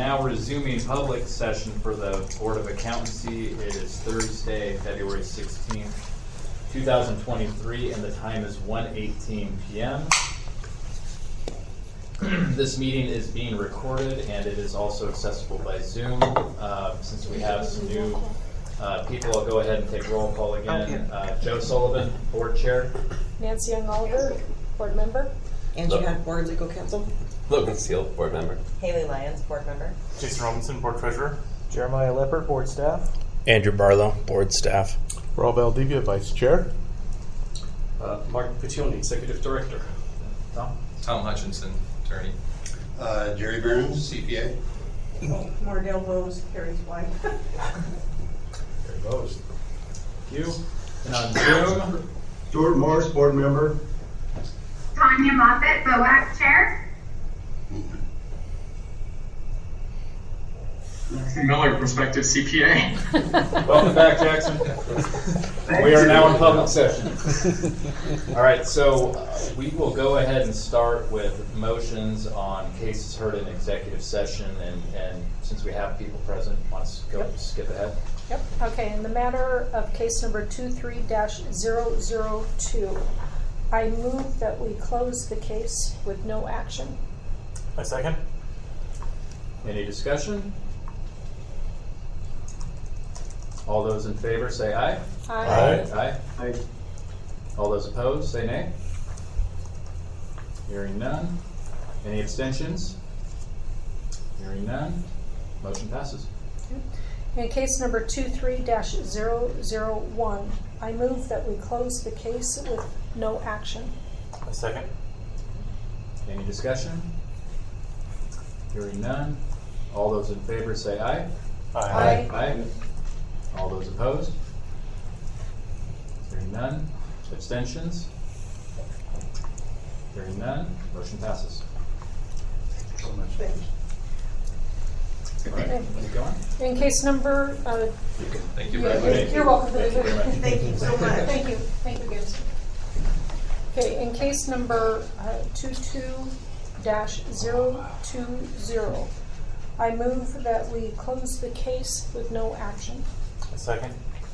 now resuming public session for the Board of Accountancy. It is Thursday, February 16th, 2023, and the time is 1:18 p.m. This meeting is being recorded, and it is also accessible by Zoom. Since we have some new people, I'll go ahead and take roll call again. Joe Sullivan, Board Chair. Nancy Young Oliver, Board Member. Angie Hunt, Board Legal Counsel. Logan Steele, Board Member. Haley Lyons, Board Member. Jason Robinson, Board Treasurer. Jeremiah Lippert, Board Staff. Andrew Barlow, Board Staff. Rob Valdivia, Vice Chair. Mark Petioni, Executive Director. Tom Hutchinson, Attorney. Jerry Burns, CPA. Mardell Bowes, Harry's wife. Very opposed. Thank you. And on Zoom, Stuart Morris, Board Member. Tanya Moffett, BOAC Chair. Jackson Miller, Prospective CPA. welcome back, Jackson. We are now in public session. All right, so we will go ahead and start with motions on cases heard in executive session, and since we have people present, let's go skip ahead. Yep. Okay. In the matter of case number 23-002, I move that we close the case with no action. A second. Any discussion? All those in favor say aye. Aye. Aye. Aye. All those opposed say nay. Hearing none. Any abstentions? Hearing none. Motion passes. In case number 23-001, I move that we close the case with no action. A second. Any discussion? Hearing none. All those in favor say aye. Aye. Aye. All those opposed? Hearing none. Abstentions? Hearing none. Motion passes. Thank you so much. All right, keep going. In case number, Thank you very much. you're welcome. Thank you very much. Thank you so much. Thank you. Thank you, guys. Okay, in case number 22-020, I move that we close the case with no action. A second.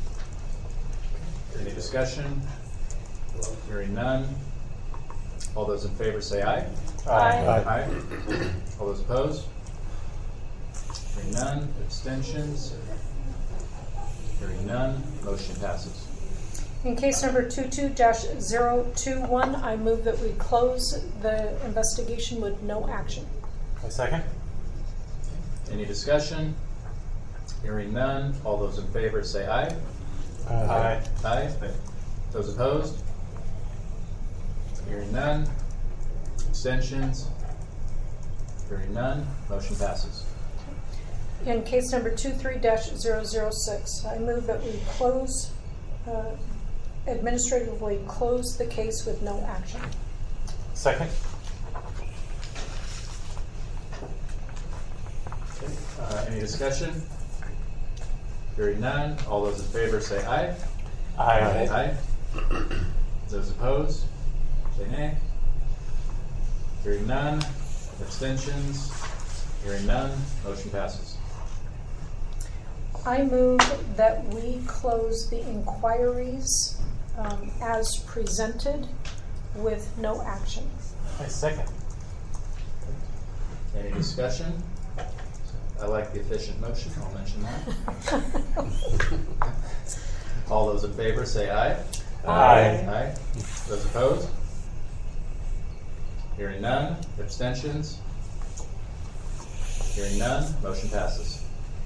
Any discussion? Hearing none. All those in favor say aye. Aye. Aye. All those opposed? Hearing none. Abstentions? Hearing none. Motion passes. In case number 22-021, I move that we close the investigation with no action. A second. Any discussion? Hearing none. All those in favor say aye. Aye. Aye. Those opposed? Hearing none. Abstentions? Hearing none. Motion passes. In case number 23-006, I move that we close, administratively close the case with no action. Second. Okay. Any discussion? Hearing none. All those in favor say aye. Aye. Aye. Those opposed? Say nay. Hearing none. Abstentions? Hearing none. Motion passes. I move that we close the inquiries as presented with no action. A second. Any discussion? I like the efficient motion. I'll mention that. All those in favor say aye. Aye. Aye. Those opposed? Hearing none. Abstentions? Hearing none. Motion passes.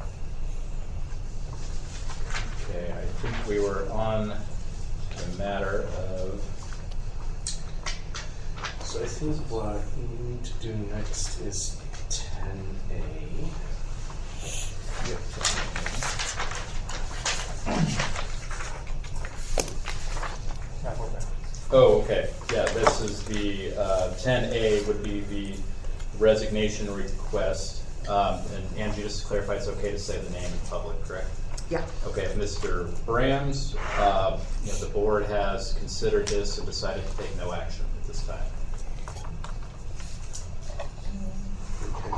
Okay, I think we were on the matter of. So I think what we need to do next is 10A. Oh, okay. Yeah, this is the 10A would be the resignation request. And Angie, just to clarify, it's okay to say the name in public, correct? Yeah. Okay, Mr. Brams, the board has considered this and decided to take no action at this time. Okay. And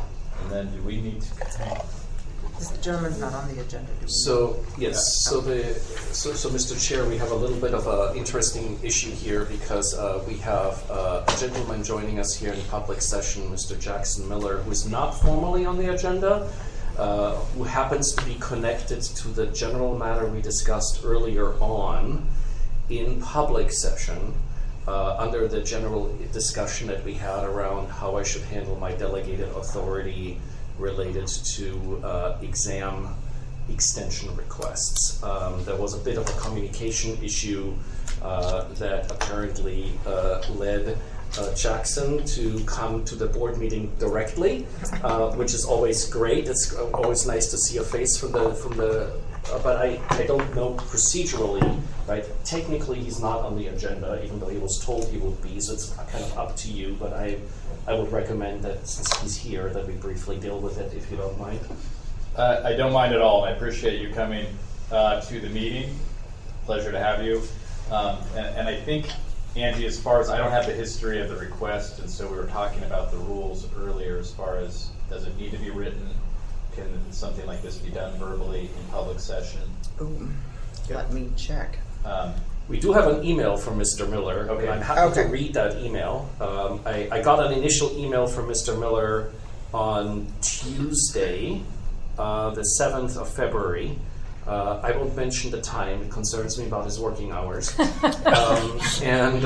then do we need to? This gentleman's not on the agenda. Do we? So, yes, so Mr. Chair, we have a little bit of an interesting issue here because we have a gentleman joining us here in public session, Mr. Jackson Miller, who is not formally on the agenda, who happens to be connected to the general matter we discussed earlier on in public session under the general discussion that we had around how I should handle my delegated authority related to exam extension requests. There was a bit of a communication issue that apparently led Jackson to come to the board meeting directly, which is always great. It's always nice to see a face from the. But I don't know procedurally, right? Technically, he's not on the agenda, even though he was told he would be. So it's kind of up to you. But I would recommend that since he's here, that we briefly deal with it, if you don't mind. I don't mind at all. I appreciate you coming to the meeting. Pleasure to have you. And I think, Angie, as far as I don't have the history of the request, and so we were talking about the rules earlier as far as does it need to be written? Can something like this be done verbally in public session? Ooh, let me check. We do have an email from Mr. Miller. Okay. I'm happy to read that email. I got an initial email from Mr. Miller on Tuesday, the 7th of February. I won't mention the time. It concerns me about his working hours. And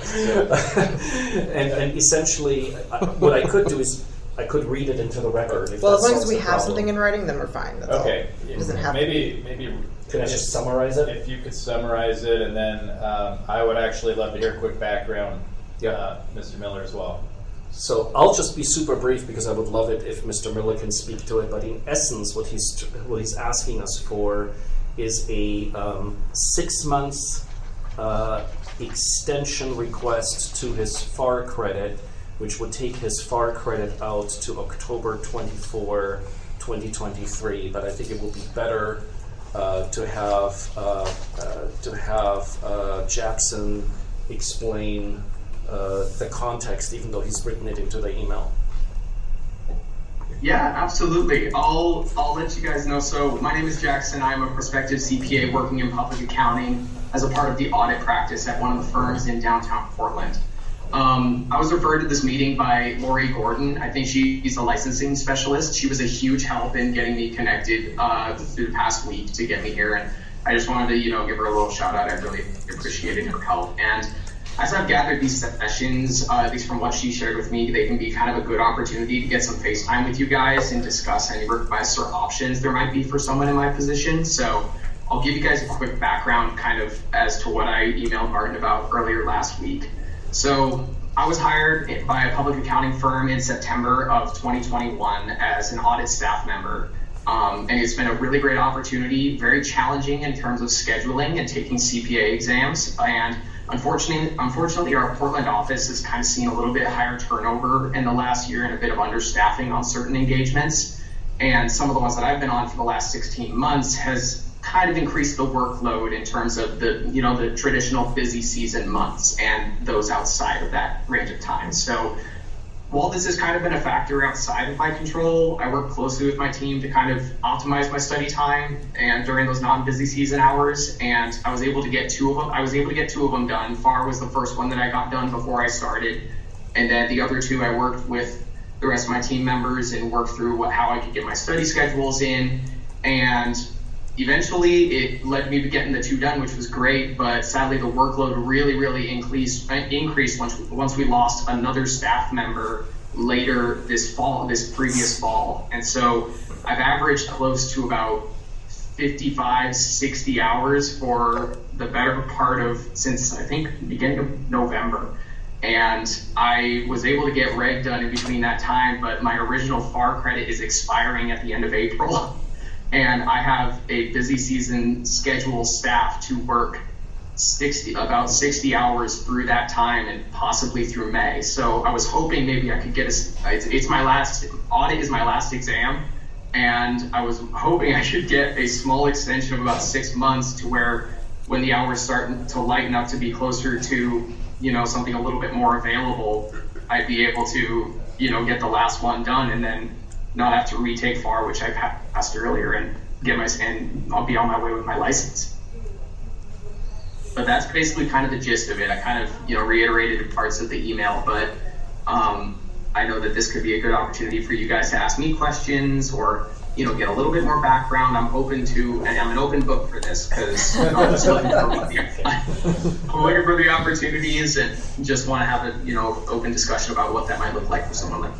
essentially, what I could do is I could read it into the record. If Well, that as long as solves we the have problem. something in writing, then we're fine. That's Okay. all. It doesn't have Maybe. Can I just summarize it? If you could summarize it, and then I would actually love to hear a quick background, Mr. Miller, as well. So I'll just be super brief because I would love it if Mr. Miller can speak to it. But in essence, what he's asking us for is a 6 months extension request to his FAR credit, which would take his FAR credit out to October 24, 2023. But I think it would be better to have Jackson explain the context, even though he's written it into the email. Yeah, absolutely. I'll let you guys know. So my name is Jackson. I'm a prospective CPA working in public accounting as a part of the audit practice at one of the firms in downtown Portland. I was referred to this meeting by Lori Gordon. I think she's a licensing specialist. She was a huge help in getting me connected through the past week to get me here. And I just wanted to, give her a little shout out. I really appreciated her help. And as I've gathered these sessions, at least from what she shared with me, they can be kind of a good opportunity to get some FaceTime with you guys and discuss any requests or options there might be for someone in my position. So I'll give you guys a quick background kind of as to what I emailed Martin about earlier last week. So I was hired by a public accounting firm in September of 2021 as an audit staff member. And it's been a really great opportunity, very challenging in terms of scheduling and taking CPA exams. And unfortunately, our Portland office has kind of seen a little bit higher turnover in the last year and a bit of understaffing on certain engagements. And some of the ones that I've been on for the last 16 months has kind of increased the workload in terms of the traditional busy season months and those outside of that range of time. So while this has kind of been a factor outside of my control, I work closely with my team to kind of optimize my study time and during those non-busy season hours. And I was able to get two of them done. FAR was the first one that I got done before I started. And then the other two, I worked with the rest of my team members and worked through how I could get my study schedules in. And eventually it led me to getting the two done, which was great, but sadly the workload really increased once we lost another staff member later this previous fall. And so I've averaged close to about 55, 60 hours for the better part of, since I think beginning of November. And I was able to get reg done in between that time, but my original FAR credit is expiring at the end of April. And I have a busy season schedule staff to work about 60 hours through that time and possibly through May. So I was hoping maybe I could get it's my last audit is my last exam. And I was hoping I could get a small extension of about 6 months to where when the hours start to lighten up to be closer to, something a little bit more available, I'd be able to, get the last one done and then, not have to retake FAR, which I passed earlier, and I'll be on my way with my license. But that's basically kind of the gist of it. I kind of, reiterated parts of the email, but I know that this could be a good opportunity for you guys to ask me questions or, get a little bit more background. I'm an open book for this because I'm just looking for the opportunities and just want to have a, open discussion about what that might look like for someone like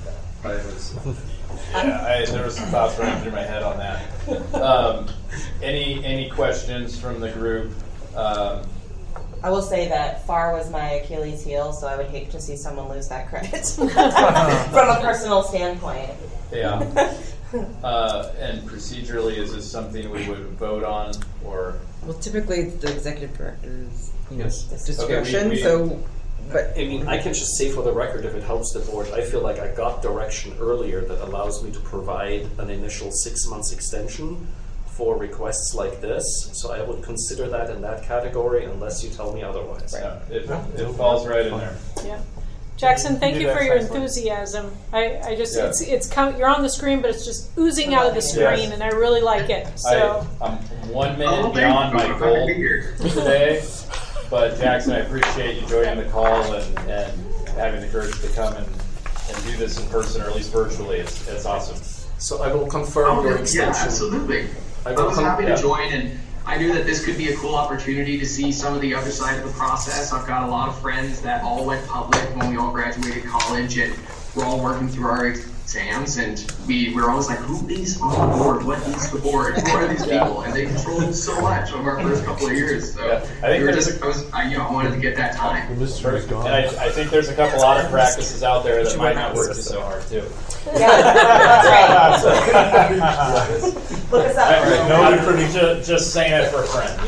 that. There was some thoughts running through my head on that. Any questions from the group? I will say that FAR was my Achilles heel, so I would hate to see someone lose that credit from a personal standpoint. Yeah. And procedurally, is this something we would vote on, or? Well, typically it's the executive director's Yes. discretion. Okay, But I mean, I can just say for the record, if it helps the board, I feel like I got direction earlier that allows me to provide an initial 6 months extension for requests like this. So I would consider that in that category unless you tell me otherwise. Yeah, it falls right in there. Yeah. Jackson, thank you for your enthusiasm. I just it's you're on the screen, but it's just oozing out of the screen, and I really like it. So I'm 1 minute beyond my goal today, but Jackson, I appreciate you joining the call and having the courage to come and do this in person, or at least virtually. It's awesome. So I will confirm your extension. Yeah, absolutely. I was happy to join, and I knew that this could be a cool opportunity to see some of the other side of the process. I've got a lot of friends that all went public when we all graduated college, and we're all working through our exams, and we're always like, who is on the board? What is the board? Who are these people? And they controlled so much over our first couple of years. So I wanted to get that time. And I think there's a couple audit practices out there that might not work so hard too. Yeah, that's right. Look us up. Just saying it for a friend.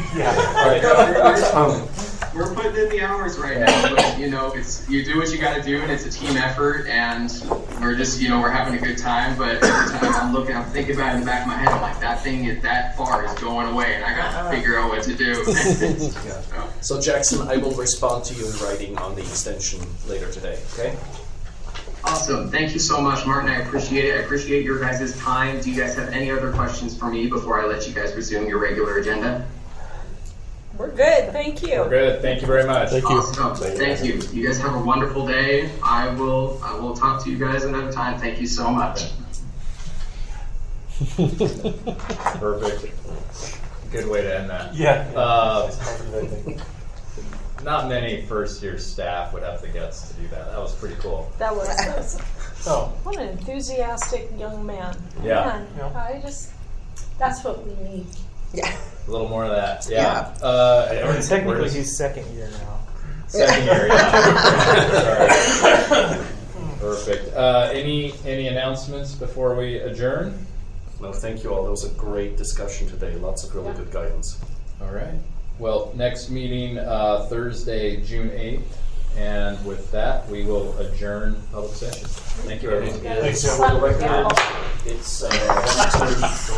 We're putting in the hours right now, but you do what you got to do, and it's a team effort, and we're just we're having a good time. But every time I'm thinking about it in the back of my head, I'm like, that FAR is going away, and I got to figure out what to do. So Jackson, I will respond to you in writing on the extension later today. Okay. Awesome. Thank you so much, Martin. I appreciate it. I appreciate your guys' time. Do you guys have any other questions for me before I let you guys resume your regular agenda? we're good. Thank you. We're good. Thank you very much. Thank you. Awesome. Thank you. You guys have a wonderful day. I will talk to you guys another time. Thank you so much. Perfect. Good way to end that. Yeah. Not many first-year staff would have the guts to do that. That was pretty cool. That was what an enthusiastic young man. Yeah. Man, that's what we need. Yeah. A little more of that. Yeah. Technically, he's second year now. Second year, yeah. Perfect. Any announcements before we adjourn? No, thank you all. That was a great discussion today. Lots of really good guidance. All right. Well, next meeting Thursday, June 8th. And with that, we will adjourn public session. Thank you, everyone. Thanks, Slap the gavel. It's 1:33.